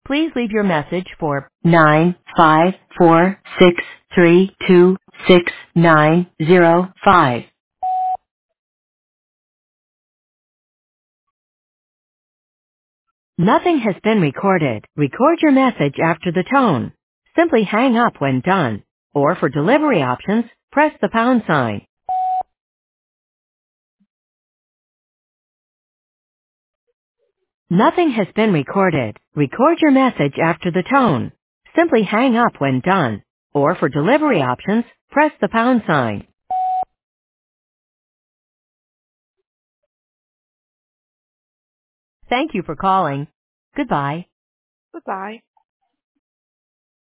Please leave your message for 95463266905. Nothing has been recorded. Record your message after the tone. Simply hang up when done. Or for delivery options, press the pound sign. Nothing has been recorded. Record your message after the tone. Simply hang up when done. Or for delivery options, press the pound sign. Thank you for calling. Goodbye. Goodbye.